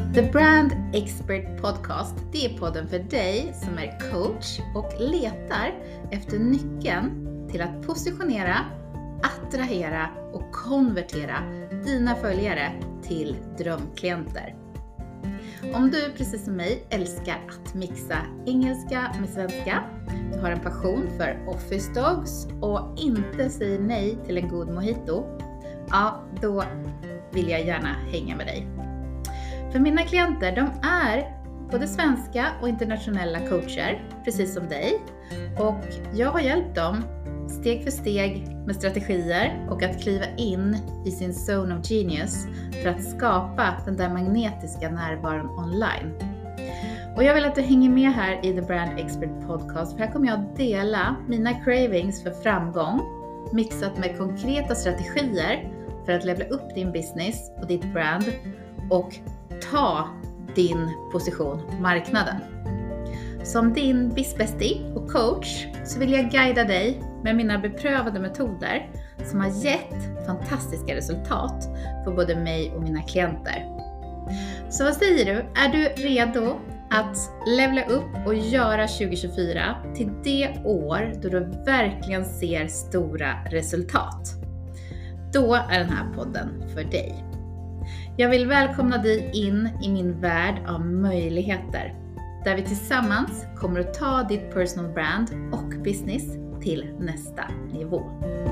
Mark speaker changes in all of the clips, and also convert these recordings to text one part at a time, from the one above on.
Speaker 1: The Brand Expert Podcast, det är podden för dig som är coach och letar efter nyckeln till att positionera, attrahera och konvertera dina följare till drömklienter. Om du precis som mig älskar att mixa engelska med svenska, du har en passion för office dogs och inte säger nej till en god mojito, ja, då vill jag gärna hänga med dig. För mina klienter, de är både svenska och internationella coacher, precis som dig. Och jag har hjälpt dem steg för steg med strategier och att kliva in i sin zone of genius för att skapa den där magnetiska närvaron online. Och jag vill att du hänger med här i The Brand Expert Podcast, för här kommer jag att dela mina cravings för framgång mixat med konkreta strategier för att levla upp din business och ditt brand och ta din position på marknaden. Som din bizbestie och coach så vill jag guida dig med mina beprövade metoder som har gett fantastiska resultat för både mig och mina klienter. Så vad säger du? Är du redo att levla upp och göra 2024 till det år då du verkligen ser stora resultat? Då är den här podden för dig. Jag vill välkomna dig in i min värld av möjligheter, där vi tillsammans kommer att ta ditt personal brand och business till nästa nivå.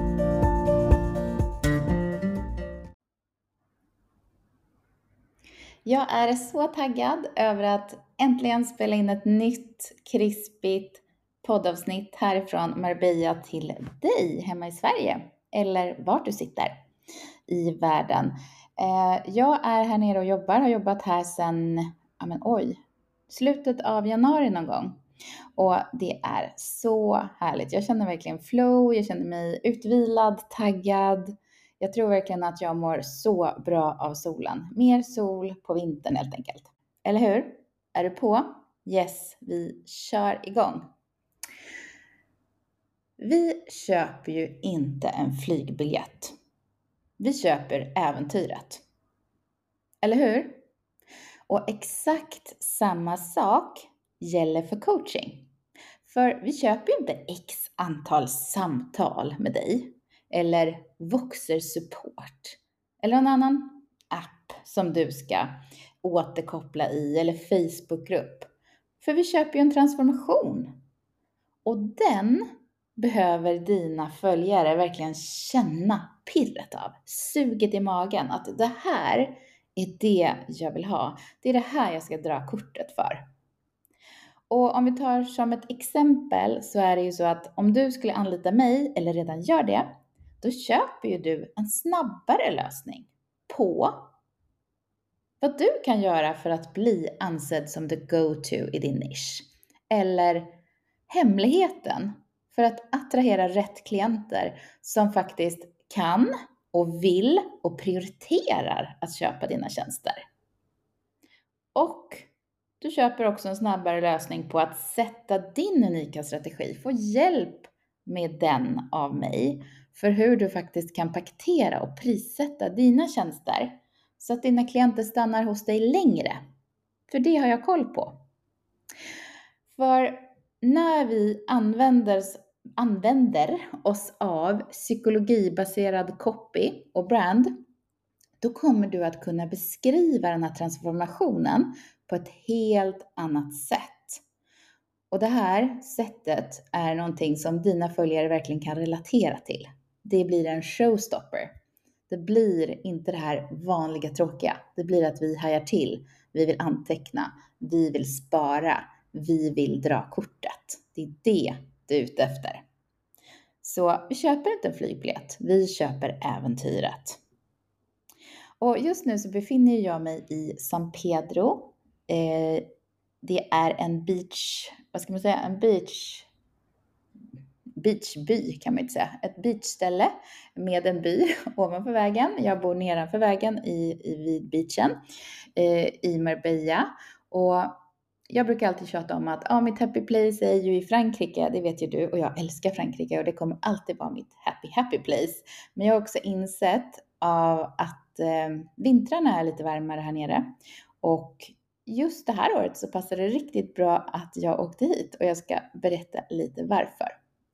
Speaker 1: Jag är så taggad över att äntligen spela in ett nytt krispigt poddavsnitt härifrån Marbella till dig hemma i Sverige, eller vart du sitter i världen. Jag är här nere och har jobbat här sedan slutet av januari någon gång. Och det är så härligt. Jag känner verkligen flow, jag känner mig utvilad, taggad. Jag tror verkligen att jag mår så bra av solen. Mer sol på vintern helt enkelt. Eller hur? Är du på? Yes, vi kör igång. Vi köper ju inte en flygbiljett. Vi köper äventyret. Eller hur? Och exakt samma sak gäller för coaching. För vi köper ju inte x antal samtal med dig. Eller Voxer support. Eller någon annan app som du ska återkoppla i. Eller Facebookgrupp. För vi köper ju en transformation. Och den behöver dina följare verkligen känna pirret av. Suget i magen. Att det här är det jag vill ha. Det är det här jag ska dra kortet för. Och om vi tar som ett exempel så är det ju så att om du skulle anlita mig eller redan gör det, då köper ju du en snabbare lösning på vad du kan göra för att bli ansedd som the go-to i din nisch. Eller hemligheten för att attrahera rätt klienter som faktiskt kan och vill och prioriterar att köpa dina tjänster. Och du köper också en snabbare lösning på att sätta din unika strategi. Få hjälp med den av mig för hur du faktiskt kan paketera och prissätta dina tjänster så att dina klienter stannar hos dig längre. För det har jag koll på. För när vi använder oss av psykologibaserad copy och brand, då kommer du att kunna beskriva den här transformationen på ett helt annat sätt. Och det här sättet är någonting som dina följare verkligen kan relatera till. Det blir en showstopper. Det blir inte det här vanliga tråkiga. Det blir att vi hajar till. Vi vill anteckna. Vi vill spara. Vi vill dra kortet. Det är det du är ute efter. Så vi köper inte en flygbiljett. Vi köper äventyret. Och just nu så befinner jag mig i San Pedro. Det är en beachby kan man inte säga. Ett beachställe med en by ovanför vägen. Jag bor nedanför vägen vid beachen i Marbella. Och jag brukar alltid tjata om att mitt happy place är ju i Frankrike. Det vet ju du, och jag älskar Frankrike och det kommer alltid vara mitt happy place. Men jag har också insett av att vintrarna är lite varmare här nere. Och just det här året så passade det riktigt bra att jag åkte hit och jag ska berätta lite varför.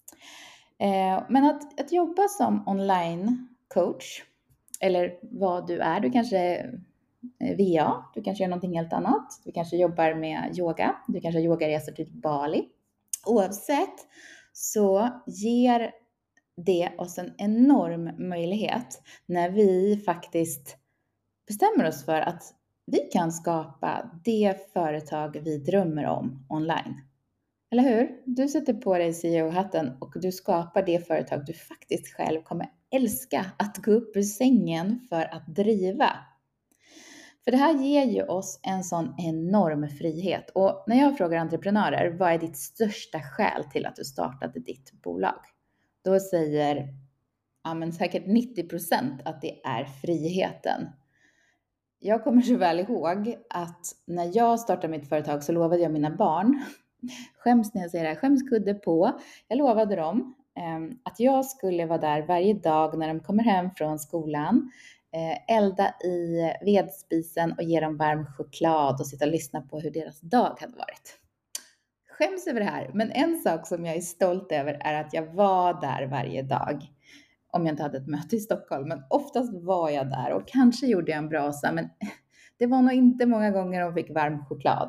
Speaker 1: Men att jobba som online coach, eller vad du är, du kanske är VA, du kanske gör någonting helt annat, du kanske jobbar med yoga, du kanske har yogaresor till Bali. Oavsett så ger det oss en enorm möjlighet när vi faktiskt bestämmer oss för att vi kan skapa det företag vi drömmer om online. Eller hur? Du sätter på dig CEO-hatten och du skapar det företag du faktiskt själv kommer älska att gå upp ur sängen för att driva. För det här ger ju oss en sån enorm frihet. Och när jag frågar entreprenörer, vad är ditt största skäl till att du startade ditt bolag? Då säger säkert 90% att det är friheten. Jag kommer så väl ihåg att när jag startade mitt företag så lovade jag mina barn, skäms när jag säger det här, skämskudde på, jag lovade dem att jag skulle vara där varje dag när de kommer hem från skolan, elda i vedspisen och ge dem varm choklad och sitta och lyssna på hur deras dag hade varit. Skäms över det här, men en sak som jag är stolt över är att jag var där varje dag. Om jag inte hade ett möte i Stockholm, men oftast var jag där och kanske gjorde jag en brasa, men det var nog inte många gånger de fick varm choklad.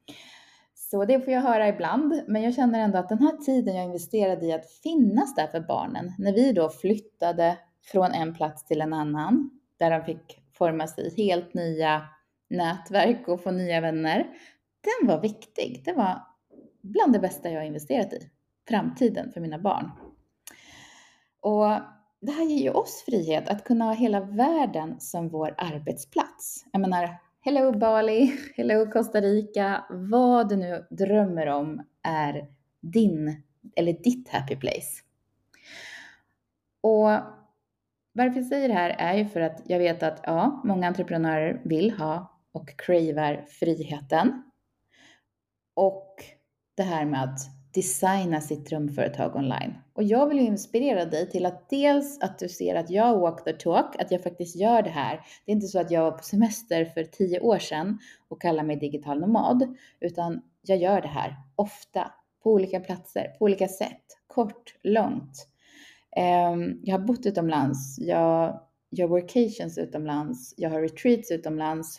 Speaker 1: Så det får jag höra ibland, men jag känner ändå att den här tiden jag investerade i att finnas där för barnen, när vi då flyttade från en plats till en annan, där de fick forma sig i helt nya nätverk och få nya vänner, den var viktig. Det var bland det bästa jag investerat i, framtiden för mina barn. Och det här ger ju oss frihet att kunna ha hela världen som vår arbetsplats. Jag menar, hello Bali, hello Costa Rica, vad du nu drömmer om är din eller ditt happy place. Och varför jag säger det här är ju för att jag vet att många entreprenörer vill ha och cravar friheten. Och det här med att designa sitt drömföretag online. Och jag vill ju inspirera dig till att dels att du ser att jag walk the talk, att jag faktiskt gör det här. Det är inte så att jag var på semester för 10 år sedan och kallar mig digital nomad, utan jag gör det här ofta, på olika platser, på olika sätt, kort, långt. Jag har bott utomlands, jag gör workations utomlands, jag har retreats utomlands.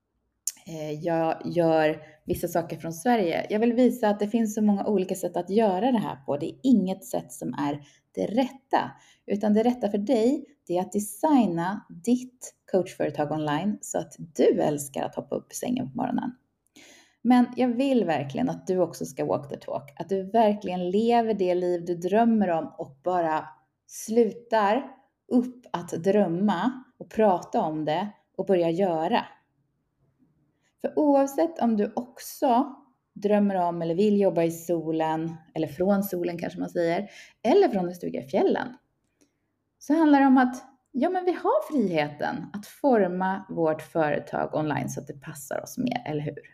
Speaker 1: Jag gör vissa saker från Sverige. Jag vill visa att det finns så många olika sätt att göra det här på. Det är inget sätt som är det rätta. Utan det rätta för dig, det är att designa ditt coachföretag online så att du älskar att hoppa upp i sängen på morgonen. Men jag vill verkligen att du också ska walk the talk. Att du verkligen lever det liv du drömmer om och bara slutar upp att drömma och prata om det och börja göra. För oavsett om du också drömmer om eller vill jobba i solen, eller från solen kanske man säger, eller från en stuga i fjällen, så handlar det om att vi har friheten att forma vårt företag online så att det passar oss mer, eller hur?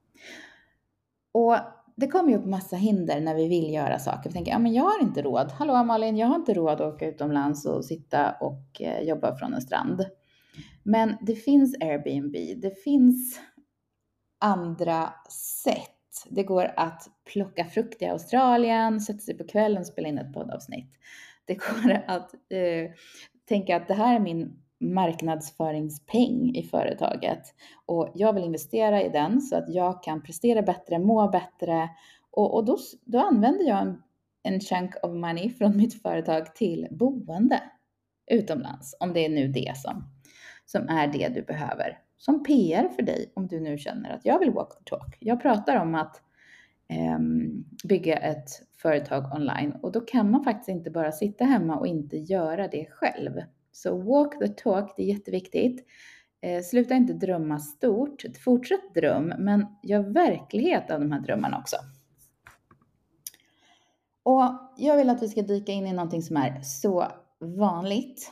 Speaker 1: Och det kommer ju upp massa hinder när vi vill göra saker. Vi tänker, jag har inte råd. Hallå Malin, jag har inte råd att åka utomlands och sitta och jobba från en strand. Men det finns Airbnb, det finns andra sätt. Det går att plocka frukt i Australien, sätta sig på kvällen och spela in ett poddavsnitt. Det går att tänka att det här är min marknadsföringspeng i företaget och jag vill investera i den så att jag kan prestera bättre, må bättre och då använder jag en chunk of money från mitt företag till boende utomlands, om det är nu det som är det du behöver. Som PR för dig om du nu känner att jag vill walk the talk. Jag pratar om att bygga ett företag online och då kan man faktiskt inte bara sitta hemma och inte göra det själv. Så walk the talk, det är jätteviktigt. Sluta inte drömma stort. Fortsätt dröm, men gör verklighet av de här drömmarna också. Och jag vill att vi ska dyka in i någonting som är så vanligt.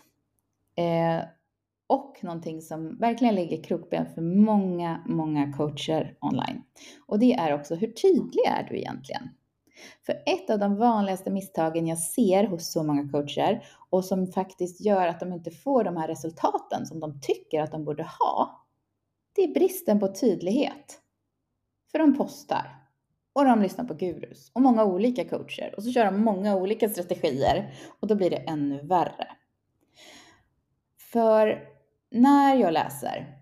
Speaker 1: Och någonting som verkligen lägger krokben för många coacher online. Och det är också, hur tydlig är du egentligen? För ett av de vanligaste misstagen jag ser hos så många coacher och som faktiskt gör att de inte får de här resultaten som de tycker att de borde ha, det det är bristen på tydlighet. För de postar och de lyssnar på gurus och många olika coacher och så kör de många olika strategier och då blir det ännu värre. För när jag läser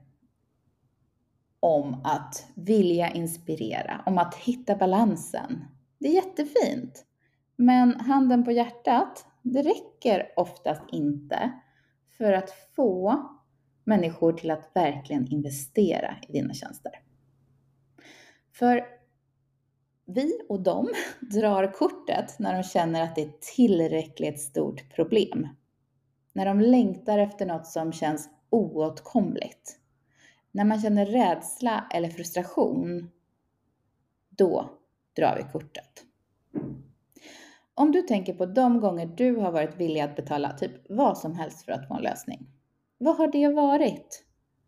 Speaker 1: om att vilja inspirera, om att hitta balansen, det är jättefint. Men handen på hjärtat, det räcker oftast inte för att få människor till att verkligen investera i dina tjänster. För vi och de drar kortet när de känner att det är tillräckligt stort problem. När de längtar efter något som känns oåtkomligt. När man känner rädsla eller frustration, då drar vi kortet. Om du tänker på de gånger du har varit villig att betala typ vad som helst för att få en lösning. Vad har det varit?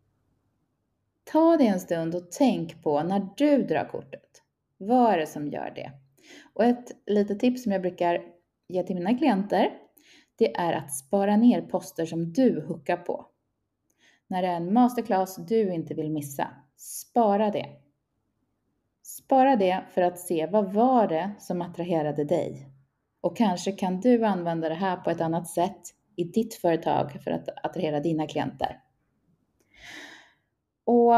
Speaker 1: Ta det en stund och tänk på när du drar kortet. Vad är det som gör det? Och ett litet tips som jag brukar ge till mina klienter, det är att spara ner poster som du hookar på. När det är en masterclass du inte vill missa, spara det. Spara det för att se vad var det som attraherade dig. Och kanske kan du använda det här på ett annat sätt i ditt företag för att attrahera dina klienter. Och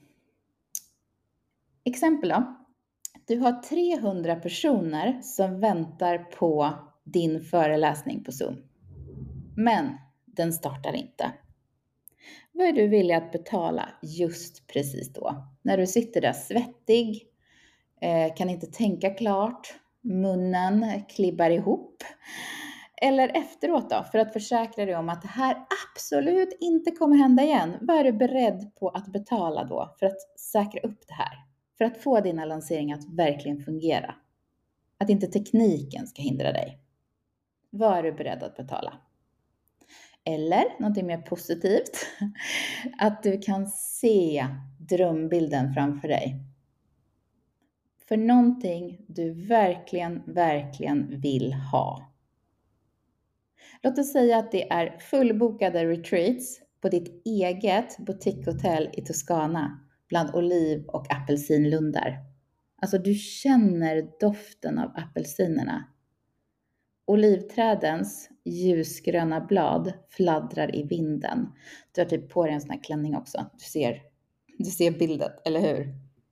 Speaker 1: exempel då. Du har 300 personer som väntar på din föreläsning på Zoom. Men den startar inte. Vad är du villig att betala just precis då? När du sitter där svettig, kan inte tänka klart, munnen klibbar ihop. Eller efteråt då, för att försäkra dig om att det här absolut inte kommer hända igen. Vad är du beredd på att betala då för att säkra upp det här? För att få dina lanseringar att verkligen fungera. Att inte tekniken ska hindra dig. Vad är du beredd att betala? Eller någonting mer positivt. Att du kan se drömbilden framför dig. För någonting du verkligen vill ha. Låt oss säga att det är fullbokade retreats på ditt eget boutiquehotell i Toscana bland oliv- och apelsinlundar. Alltså du känner doften av apelsinerna. Olivträdens ljusgröna blad fladdrar i vinden. Du har typ på dig en sån här klänning också. Du ser bilden, eller hur?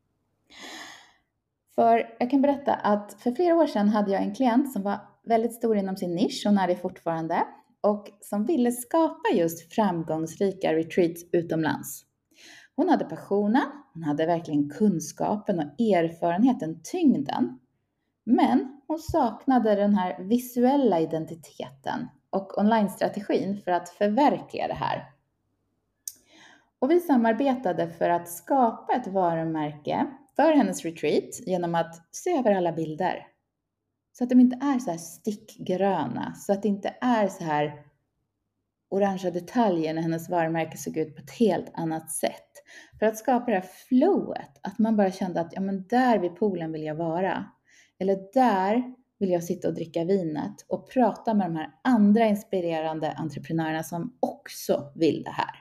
Speaker 1: För jag kan berätta att för flera år sedan hade jag en klient som var väldigt stor inom sin nisch, och är det fortfarande, och som ville skapa just framgångsrika retreats utomlands. Hon hade passionen, hon hade verkligen kunskapen och erfarenheten, tyngden. Men hon saknade den här visuella identiteten och online-strategin för att förverkliga det här. Och vi samarbetade för att skapa ett varumärke för hennes retreat genom att se över alla bilder. Så att de inte är så här stickgröna, så att det inte är så här orangea detaljer när hennes varumärke såg ut på ett helt annat sätt. För att skapa det här flowet, att man bara kände att ja, men där vid poolen vill jag vara. Eller där vill jag sitta och dricka vinet och prata med de här andra inspirerande entreprenörerna som också vill det här.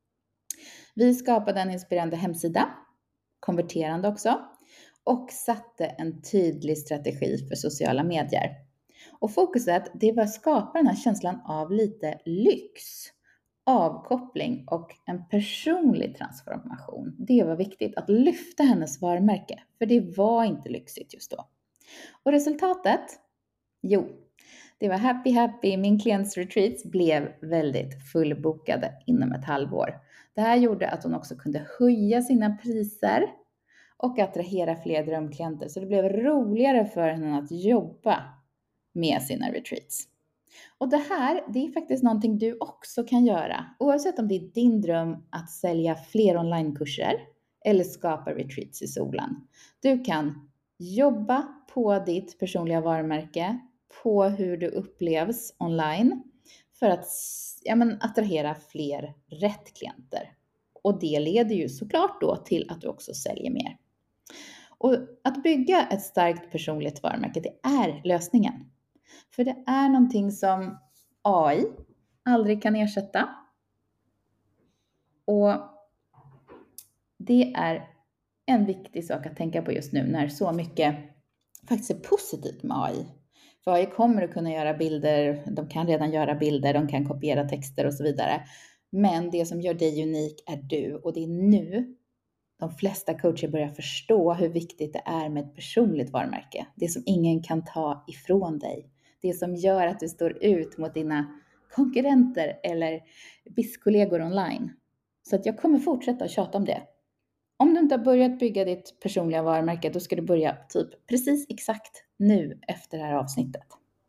Speaker 1: Vi skapade en inspirerande hemsida, konverterande också, och satte en tydlig strategi för sociala medier. Och fokuset, det var att skapa den här känslan av lite lyx, avkoppling och en personlig transformation. Det var viktigt att lyfta hennes varumärke, för det var inte lyxigt just då. Och resultatet? Jo, det var happy. Min klients retreats blev väldigt fullbokade inom ett halvår. Det här gjorde att hon också kunde höja sina priser och attrahera fler drömklienter. Så det blev roligare för henne att jobba med sina retreats. Och det här, det är faktiskt någonting du också kan göra. Oavsett om det är din dröm att sälja fler onlinekurser eller skapa retreats i solen. Du kan jobba på ditt personliga varumärke, på hur du upplevs online för att attrahera fler rätt klienter. Och det leder ju såklart då till att du också säljer mer. Och att bygga ett starkt personligt varumärke, det är lösningen. För det är någonting som AI aldrig kan ersätta. Och det är en viktig sak att tänka på just nu när så mycket faktiskt är positivt med AI. För AI kommer att kunna göra bilder, de kan redan göra bilder, de kan kopiera texter och så vidare. Men det som gör dig unik är du, och det är nu de flesta coacher börjar förstå hur viktigt det är med ett personligt varumärke. Det som ingen kan ta ifrån dig. Det som gör att du står ut mot dina konkurrenter eller BIS-kollegor online. Så att jag kommer fortsätta att tjata om det. Om du inte har börjat bygga ditt personliga varumärke, då ska du börja typ precis exakt nu efter det här avsnittet.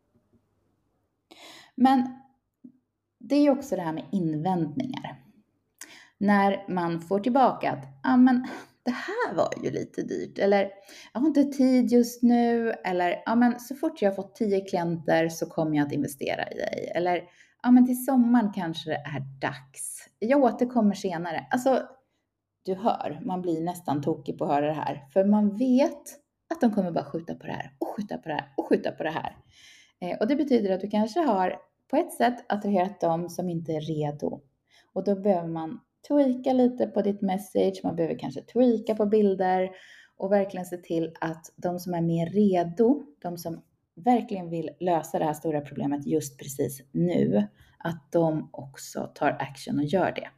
Speaker 1: Men det är ju också det här med invändningar. När man får tillbaka att men det här var ju lite dyrt, eller jag har inte tid just nu, eller men så fort jag har fått 10 klienter så kommer jag att investera i dig, eller men till sommaren kanske det är dags. Jag återkommer senare. Alltså, du hör, man blir nästan tokig på att höra det här, för man vet att de kommer bara skjuta på det här och skjuta på det här och skjuta på det här. Och det betyder att du kanske har på ett sätt attraherat dem som inte är redo. Och då behöver man tweaka lite på ditt message, man behöver kanske tweaka på bilder och verkligen se till att de som är mer redo, de som verkligen vill lösa det här stora problemet just precis nu, att de också tar action och gör det.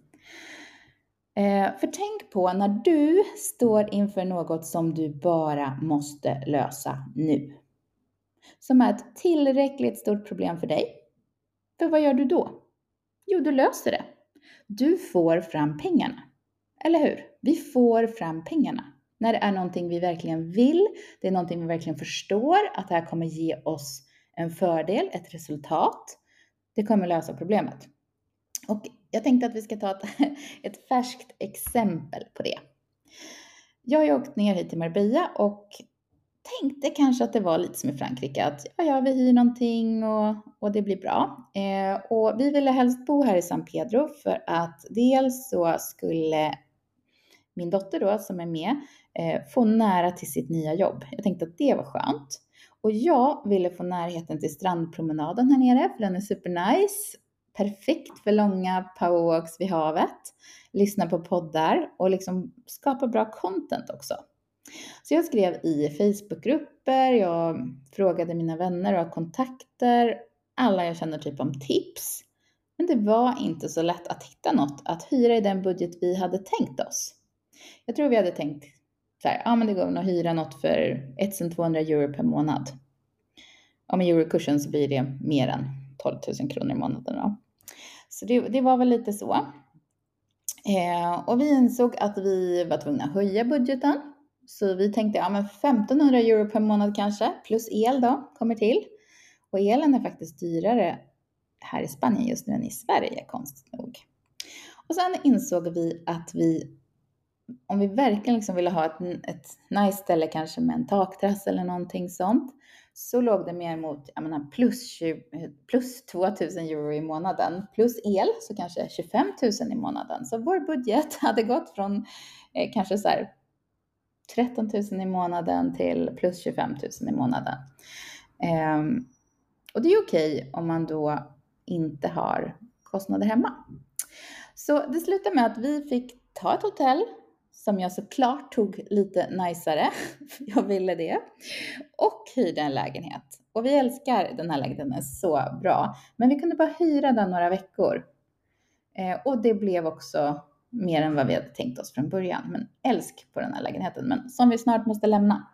Speaker 1: För tänk på när du står inför något som du bara måste lösa nu. Som är ett tillräckligt stort problem för dig. För vad gör du då? Jo, du löser det. Du får fram pengarna. Eller hur? Vi får fram pengarna. När det är någonting vi verkligen vill, det är någonting vi verkligen förstår att det här kommer ge oss en fördel, ett resultat. Det kommer lösa problemet. Och jag tänkte att vi ska ta ett färskt exempel på det. Jag har ju åkt ner hit till Marbella och tänkte kanske att det var lite som i Frankrike. Att vi hyr någonting och det blir bra. Och vi ville helst bo här i San Pedro för att dels så skulle min dotter då som är med få nära till sitt nya jobb. Jag tänkte att det var skönt. Och jag ville få närheten till strandpromenaden här nere för den är supernice. Perfekt för långa powerwalks vid havet. Lyssna på poddar och liksom skapa bra content också. Så jag skrev i Facebookgrupper, jag frågade mina vänner och har kontakter. Alla jag känner typ om tips. Men det var inte så lätt att hitta något att hyra i den budget vi hade tänkt oss. Jag tror vi hade tänkt så här, men det går att hyra något för 1200 euro per månad. Med eurokursen så blir det mer än 12 000 kronor i månaden då. Så det var väl lite så. Och vi insåg att vi var tvungna att höja budgeten. Så vi tänkte, 1500 euro per månad kanske, plus el då, kommer till. Och elen är faktiskt dyrare här i Spanien just nu än i Sverige, konstigt nog. Och sen insåg vi att om vi verkligen liksom ville ha ett nice ställe kanske med en takterrass eller någonting sånt, så låg det mer mot plus 2000 euro i månaden. Plus el så kanske 25 000 i månaden. Så vår budget hade gått från kanske så här 13 000 i månaden till plus 25 000 i månaden. Och det är okej om man då inte har kostnader hemma. Så det slutade med att vi fick ta ett hotell som jag såklart tog lite najsare. Jag ville det. Och hyrde en lägenhet. Och vi älskar den här lägenheten så bra. Men vi kunde bara hyra den några veckor. Och det blev också mer än vad vi hade tänkt oss från början. Men älsk på den här lägenheten. Men som vi snart måste lämna.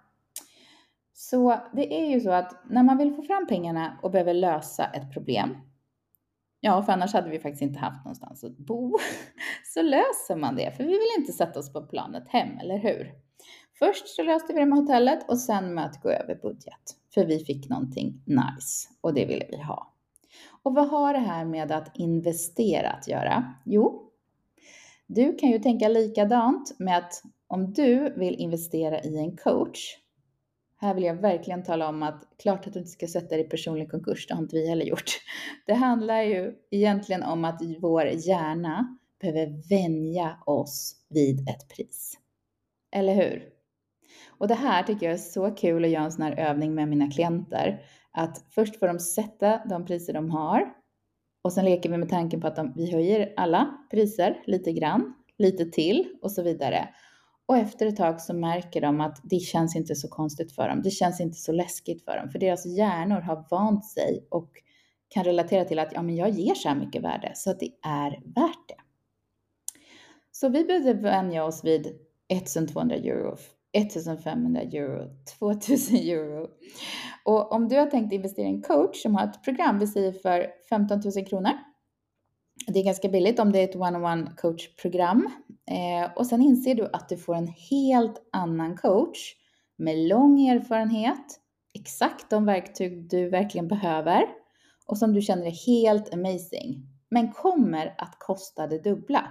Speaker 1: Så det är ju så att när man vill få fram pengarna och behöver lösa ett problem. Ja, för annars hade vi faktiskt inte haft någonstans att bo. Så löser man det. För vi vill inte sätta oss på planet hem, eller hur? Först så löste vi det med hotellet och sen med att gå över budget. För vi fick någonting nice och det ville vi ha. Och vad har det här med att investera att göra? Jo, du kan ju tänka likadant med att om du vill investera i en coach. Här vill jag verkligen tala om att klart att du inte ska sätta dig i personlig konkurs, det har inte vi heller gjort. Det handlar ju egentligen om att vår hjärna behöver vänja oss vid ett pris. Eller hur? Och det här tycker jag är så kul att göra en sån här övning med mina klienter. Att först får de sätta de priser de har. Och sen leker vi med tanken på att vi höjer alla priser lite grann. lite till och så vidare. Och efter ett tag så märker de att det känns inte så konstigt för dem. Det känns inte så läskigt för dem. För deras hjärnor har vant sig och kan relatera till att jag ger så här mycket värde så att det är värt det. Så vi behöver vänja oss vid 1200 euro, 1500 euro, 2000 euro. Och om du har tänkt investera i en coach som har ett program, vi säger för 15 000 kronor. Det är ganska billigt om det är ett one-on-one coachprogram. Och sen inser du att du får en helt annan coach med lång erfarenhet, exakt de verktyg du verkligen behöver och som du känner är helt amazing, men kommer att kosta det dubbla.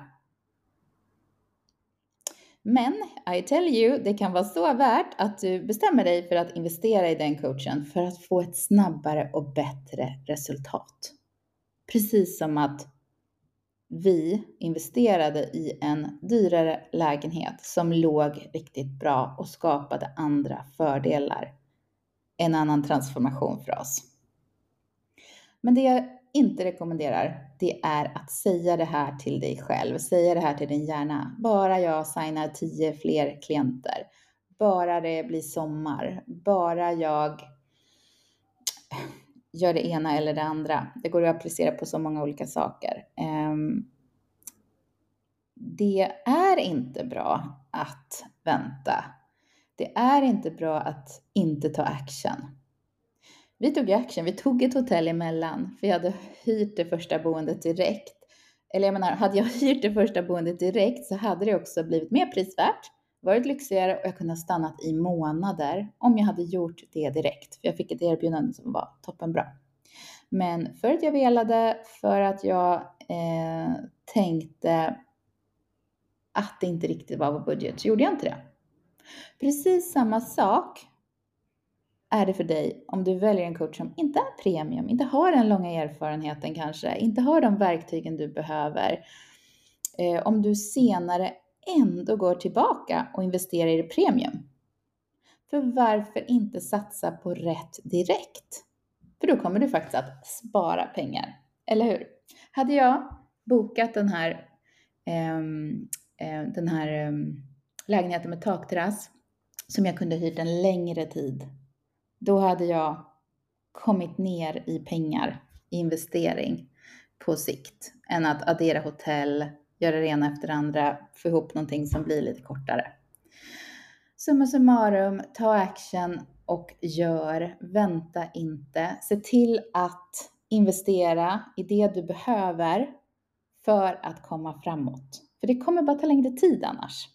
Speaker 1: Men I tell you, det kan vara så värt att du bestämmer dig för att investera i den coachen för att få ett snabbare och bättre resultat. Precis som att vi investerade i en dyrare lägenhet som låg riktigt bra och skapade andra fördelar. En annan transformation för oss. Men det jag inte rekommenderar, det är att säga det här till dig själv. Säga det här till din hjärna. Bara jag signar 10 fler klienter. Bara det blir sommar. Bara jag gör det ena eller det andra. Det går att applicera på så många olika saker. Det är inte bra att vänta. Det är inte bra att inte ta action. Vi tog action. Vi tog ett hotell emellan. För jag hade hyrt det första boendet direkt. Eller jag menar, hade jag hyrt det första boendet direkt så hade det också blivit mer prisvärt. Varit lyxigare och jag kunde ha stannat i månader om jag hade gjort det direkt. För jag fick ett erbjudande som var toppenbra. Men för att jag velade, för att jag tänkte att det inte riktigt var på budget så gjorde jag inte det. Precis samma sak är det för dig om du väljer en coach som inte är premium, inte har den långa erfarenheten kanske, inte har de verktygen du behöver. Om du senare ändå går tillbaka och investerar i det premium. För varför inte satsa på rätt direkt? För då kommer du faktiskt att spara pengar, eller hur? Hade jag bokat den här lägenheten med takterrass som jag kunde hyrt en längre tid, då hade jag kommit ner i pengar i investering på sikt än att addera hotell, göra det ena efter det andra, få ihop någonting som blir lite kortare. Summa summarum, ta action och vänta inte. Se till att investera i det du behöver för att komma framåt. För det kommer bara ta längre tid annars.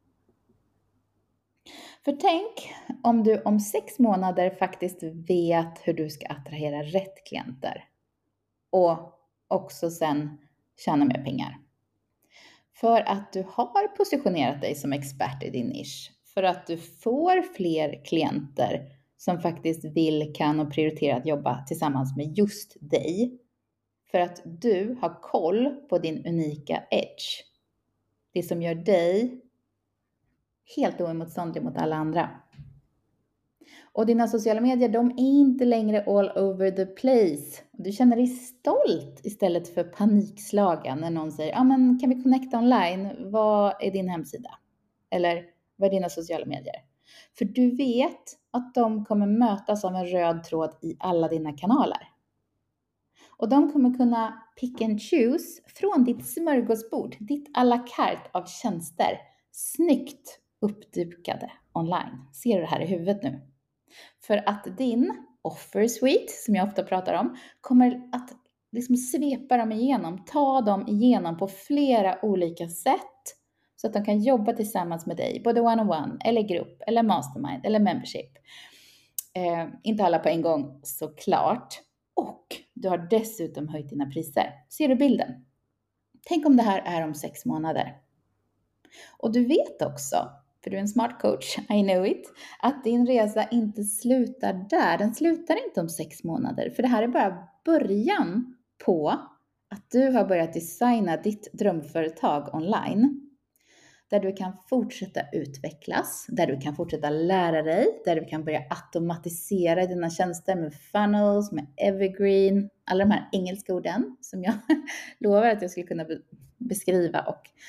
Speaker 1: För tänk om du om 6 månader faktiskt vet hur du ska attrahera rätt klienter. Och också sen tjäna mer pengar. För att du har positionerat dig som expert i din nisch. För att du får fler klienter som faktiskt vill, kan och prioriterar att jobba tillsammans med just dig. För att du har koll på din unika edge. Det som gör dig helt oemotståndlig mot alla andra. Och dina sociala medier, de är inte längre all over the place. Du känner dig stolt istället för panikslagen när någon säger, men kan vi connecta online? Vad är din hemsida? Eller vad är dina sociala medier? För du vet att de kommer mötas av en röd tråd i alla dina kanaler. Och de kommer kunna pick and choose från ditt smörgåsbord, ditt à la carte av tjänster, snyggt uppdukade online. Ser du det här i huvudet nu? För att din offer suite, som jag ofta pratar om, kommer att liksom svepa dem igenom, ta dem igenom på flera olika sätt. Så att de kan jobba tillsammans med dig, både one-on-one, eller grupp, eller mastermind, eller membership. Inte alla på en gång såklart. Och du har dessutom höjt dina priser. Ser du bilden? Tänk om det här är om 6 månader. Och du vet också, för du är en smart coach, I know it, att din resa inte slutar där. Den slutar inte om 6 månader. För det här är bara början på att du har börjat designa ditt drömföretag online. Där du kan fortsätta utvecklas, där du kan fortsätta lära dig, där du kan börja automatisera dina tjänster med funnels, med evergreen, alla de här engelska orden som jag lovar att jag skulle kunna beskriva och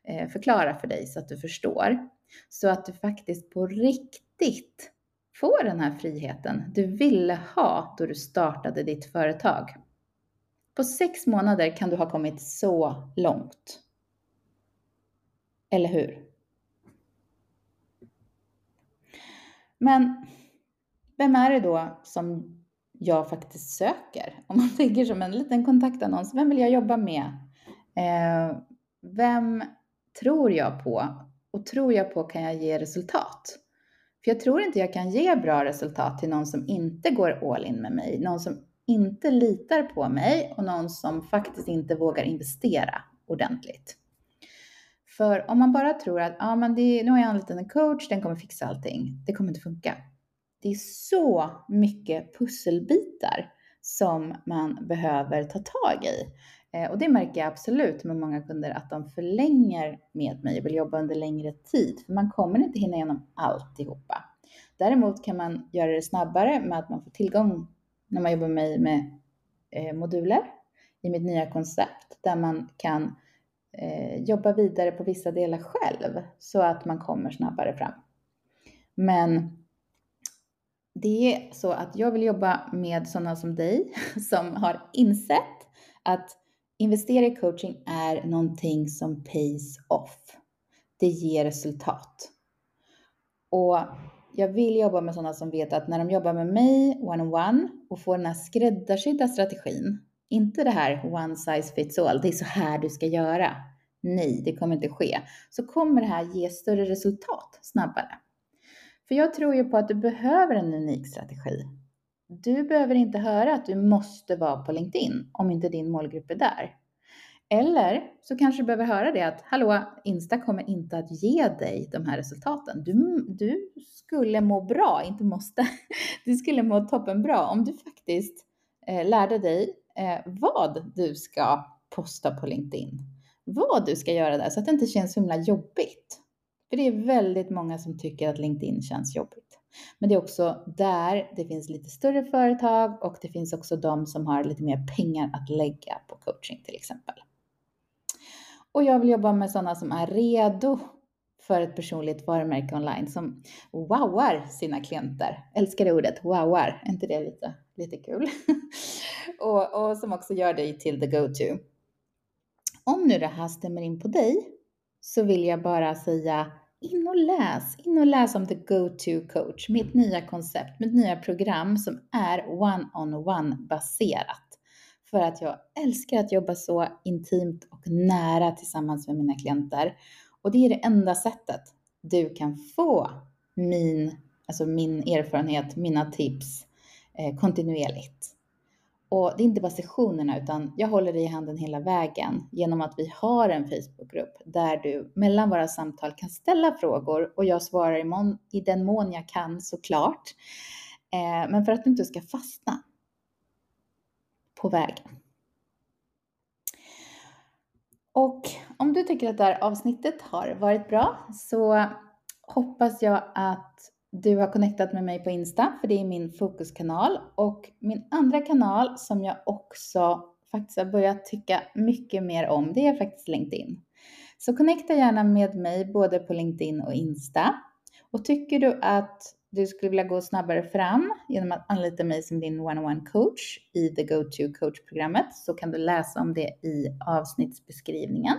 Speaker 1: förklara för dig så att du förstår. Så att du faktiskt på riktigt får den här friheten du ville ha då du startade ditt företag. På 6 månader kan du ha kommit så långt. Eller hur? Men vem är det då som jag faktiskt söker? Om man tänker som en liten kontaktannons. Vem vill jag jobba med? Vem tror jag på? Och tror jag på kan jag ge resultat? För jag tror inte jag kan ge bra resultat till någon som inte går all in med mig. Någon som inte litar på mig och någon som faktiskt inte vågar investera ordentligt. För om man bara tror att nu har jag anlitat en coach, den kommer fixa allting. Det kommer inte funka. Det är så mycket pusselbitar som man behöver ta tag i. Och det märker jag absolut med många kunder att de förlänger med mig och vill jobba under längre tid. För man kommer inte hinna igenom alltihopa. Däremot kan man göra det snabbare med att man får tillgång när man jobbar med mig med moduler i mitt nya koncept. Där man kan jobba vidare på vissa delar själv så att man kommer snabbare fram. Men det är så att jag vill jobba med sådana som dig som har insett att investera i coaching är någonting som pays off. Det ger resultat. Och jag vill jobba med sådana som vet att när de jobbar med mig one-on-one och får den här skräddarsydda strategin, inte det här one size fits all, det är så här du ska göra. Nej, det kommer inte ske. Så kommer det här ge större resultat snabbare. För jag tror ju på att du behöver en unik strategi. Du behöver inte höra att du måste vara på LinkedIn om inte din målgrupp är där. Eller så kanske du behöver höra det att hallå, Insta kommer inte att ge dig de här resultaten. Du skulle må bra, inte måste. Du skulle må toppen bra om du faktiskt lärde dig vad du ska posta på LinkedIn. Vad du ska göra där så att det inte känns så himla jobbigt. För det är väldigt många som tycker att LinkedIn känns jobbigt. Men det är också där det finns lite större företag och det finns också de som har lite mer pengar att lägga på coaching till exempel. Och jag vill jobba med sådana som är redo för ett personligt varumärke online som wowar sina klienter. Älskar det ordet, wowar. Är inte det lite kul? och som också gör dig till the go-to. Om nu det här stämmer in på dig så vill jag bara säga in och läs om the go-to coach. Mitt nya koncept, mitt nya program som är one-on-one baserat. För att jag älskar att jobba så intimt och nära tillsammans med mina klienter. Och det är det enda sättet du kan få min erfarenhet, mina tips kontinuerligt. Och det är inte bara sessionerna utan jag håller dig i handen hela vägen genom att vi har en Facebookgrupp där du mellan våra samtal kan ställa frågor och jag svarar i den mån jag kan såklart. Men för att du inte ska fastna på vägen. Och om du tycker att det här avsnittet har varit bra så hoppas jag att du har connectat med mig på Insta, för det är min fokuskanal. Och min andra kanal som jag också faktiskt har börjat tycka mycket mer om, det är faktiskt LinkedIn. Så connecta gärna med mig både på LinkedIn och Insta. Och tycker du att du skulle vilja gå snabbare fram genom att anlita mig som din one-on-one coach i The Go-To Coach-programmet så kan du läsa om det i avsnittsbeskrivningen.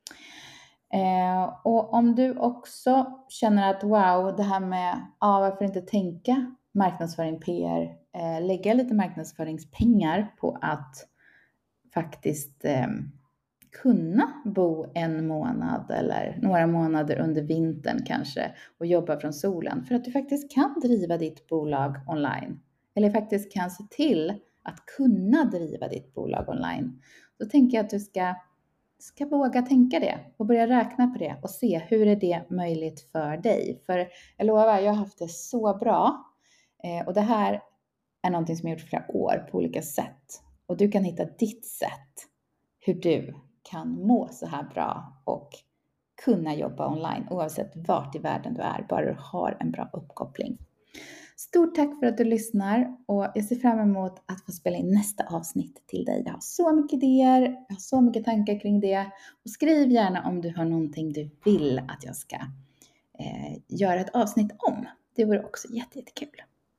Speaker 1: Och om du också känner att wow, det här med varför inte tänka marknadsföring PR, lägga lite marknadsföringspengar på att faktiskt kunna bo en månad eller några månader under vintern kanske och jobba från solen för att du faktiskt kan driva ditt bolag online eller faktiskt kan se till att kunna driva ditt bolag online. Då tänker jag att du ska våga tänka det och börja räkna på det och se hur är det möjligt för dig. För jag lovar, jag har haft det så bra och det här är någonting som jag gjort flera år på olika sätt. Och du kan hitta ditt sätt hur du kan må så här bra och kunna jobba online oavsett vart i världen du är, bara du har en bra uppkoppling. Stort tack för att du lyssnar och jag ser fram emot att få spela in nästa avsnitt till dig. Jag har så mycket idéer, jag har så mycket tankar kring det. Och skriv gärna om du har någonting du vill att jag ska göra ett avsnitt om. Det vore också jättekul.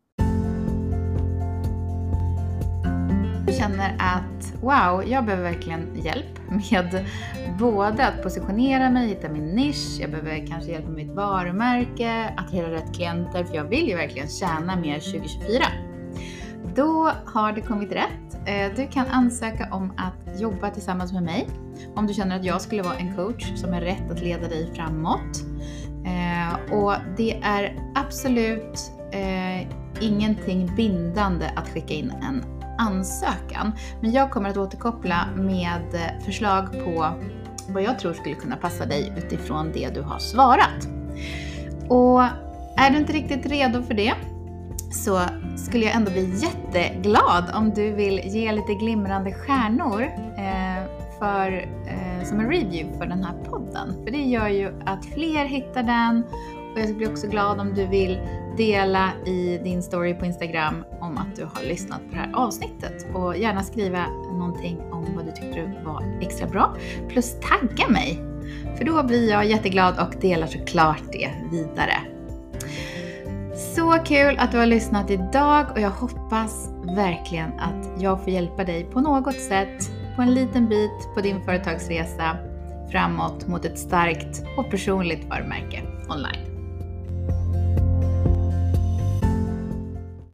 Speaker 1: Jag känner att wow, jag behöver verkligen hjälp med både att positionera mig, hitta min nisch. Jag behöver kanske hjälp med mitt varumärke, att hitta rätt klienter, för jag vill ju verkligen tjäna mer 2024. Då har det kommit rätt. Du kan ansöka om att jobba tillsammans med mig om du känner att jag skulle vara en coach som är rätt att leda dig framåt. Och det är absolut ingenting bindande att skicka in en ansökan. Men jag kommer att återkoppla med förslag på vad jag tror skulle kunna passa dig utifrån det du har svarat. Och är du inte riktigt redo för det, så skulle jag ändå bli jätteglad om du vill ge lite glimrande stjärnor som en review för den här podden. För det gör ju att fler hittar den. Och jag blir också glad om du vill dela i din story på Instagram om att du har lyssnat på det här avsnittet. Och gärna skriva någonting om vad du tyckte var extra bra. Plus tagga mig. För då blir jag jätteglad och delar såklart det vidare. Så kul att du har lyssnat idag och jag hoppas verkligen att jag får hjälpa dig på något sätt på en liten bit på din företagsresa framåt mot ett starkt och personligt varumärke online.